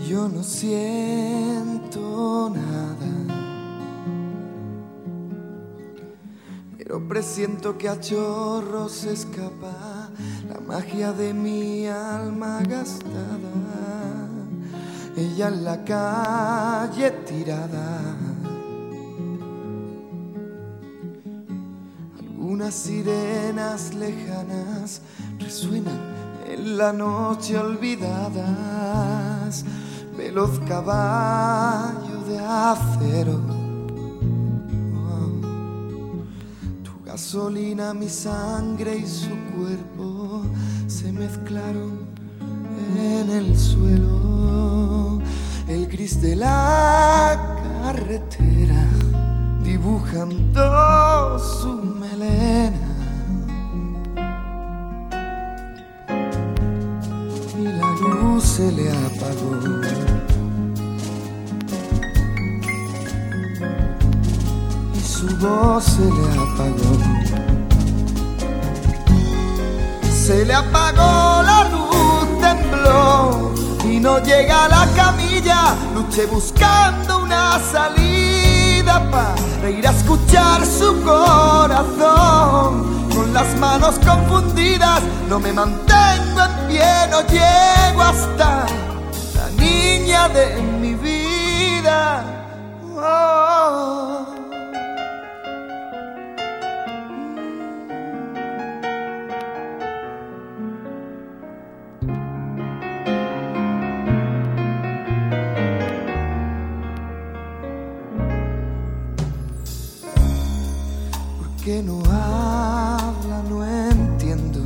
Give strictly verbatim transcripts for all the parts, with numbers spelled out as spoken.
Yo no siento nada, pero presiento que a chorros se escapa la magia de mi alma gastada. Ella en la calle tirada, algunas sirenas lejanas resuenan en la noche olvidadas. Veloz caballo de acero, oh, tu gasolina, mi sangre y su cuerpo se mezclaron en el suelo. El gris de la carretera dibujando su melena, y la luz se le apagó. Su voz se le apagó, se le apagó la luz, tembló y no llega a la camilla. Luché buscando una salida para ir a escuchar su corazón. Con las manos confundidas no me mantengo en pie, no llego hasta la niña de mi vida. Oh. Que no habla, no entiendo.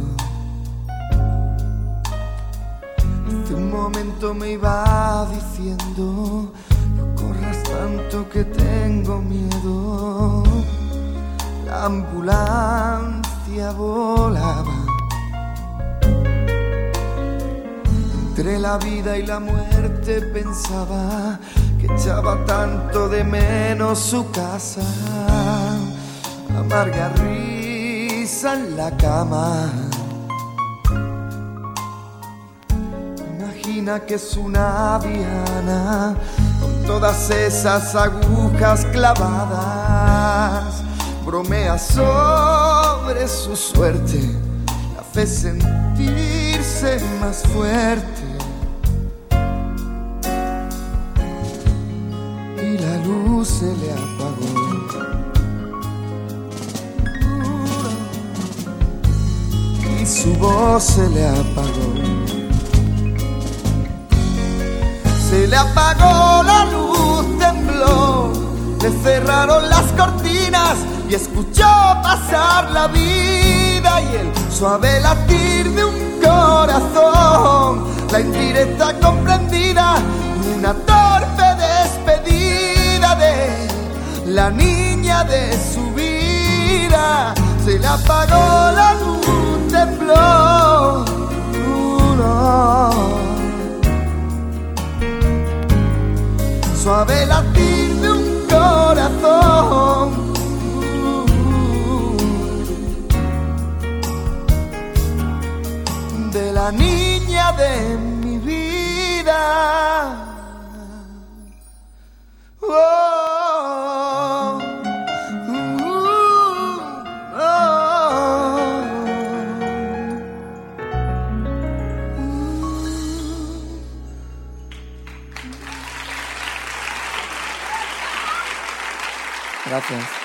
Hace un momento me iba diciendo: no corras tanto que tengo miedo. La ambulancia volaba entre la vida y la muerte. Pensaba que echaba tanto de menos su casa. Amarga risa en la cama. Imagina que es una diana con todas esas agujas clavadas. Bromea sobre su suerte, la hace sentirse más fuerte. Y la luz se le apagó. Y su voz se le apagó. Se le apagó la luz, tembló, le cerraron las cortinas y escuchó pasar la vida y el suave latir de un corazón. La indirecta comprendida, una torpe despedida de la niña de su vida. Se le apagó la luz, tembló, uh, no. Suave latir de un corazón, uh, de la niña de mi vida. Oh. Gracias.